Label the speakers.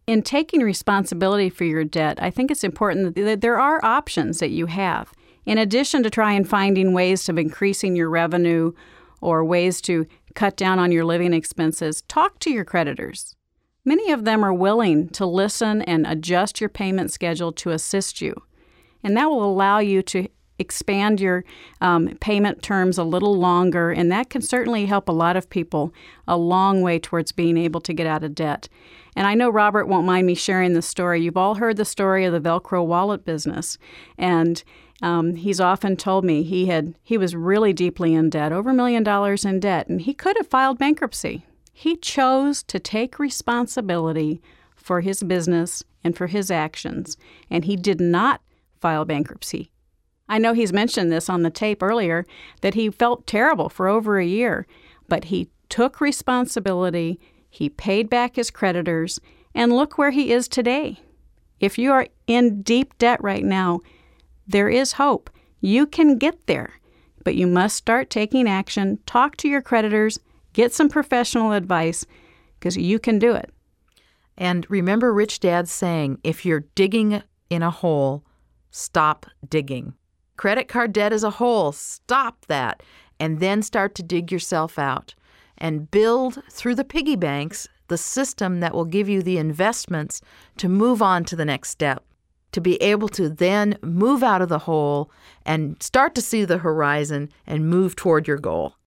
Speaker 1: in taking responsibility for your debt, I think it's important that there are options that you have. In addition to try and finding ways of increasing your revenue or ways to cut down on your living expenses, talk to your creditors. Many of them are willing to listen and adjust your payment schedule to assist you. And that will allow you to expand your payment terms a little longer, and that can certainly help a lot of people a long way towards being able to get out of debt. And I know Robert won't mind me sharing this story. You've all heard the story of the Velcro wallet business, and he's often told me he was really deeply in debt, over $1 million in debt, and he could have filed bankruptcy. He chose to take responsibility for his business and for his actions, and he did not file bankruptcy. I know he's mentioned this on the tape earlier, that he felt terrible for over a year, but he took responsibility, he paid back his creditors, and look where he is today. If you are in deep debt right now, there is hope. You can get there, but you must start taking action, talk to your creditors, get some professional advice, because you can do it.
Speaker 2: And remember Rich Dad's saying, if you're digging in a hole, stop digging. Credit card debt is a hole. Stop that. And then start to dig yourself out and build through the piggy banks the system that will give you the investments to move on to the next step, to be able to then move out of the hole and start to see the horizon and move toward your goal.